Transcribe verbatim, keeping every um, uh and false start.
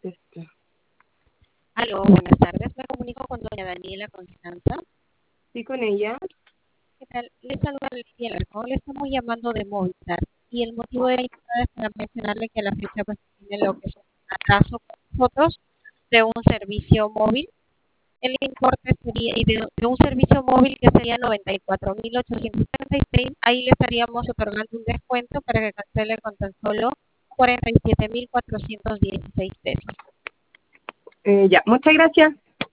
Este. Aló, buenas tardes. Me comunico con doña Daniela Constanza. Sí, con ella. ¿Qué tal? Le saluda Lidia Alarcón. Le estamos llamando de Movistar. Y el motivo de la llamada es para mencionarle que a la fecha pues tiene lo que es un atraso con nosotros de un servicio móvil. El importe sería y de, de un servicio móvil que sería noventa y cuatro mil ochocientos treinta y seis. Ahí le estaríamos otorgando un descuento para que cancele con tan solo cuarenta y siete mil cuatrocientos dieciséis pesos. Eh, ya, muchas gracias.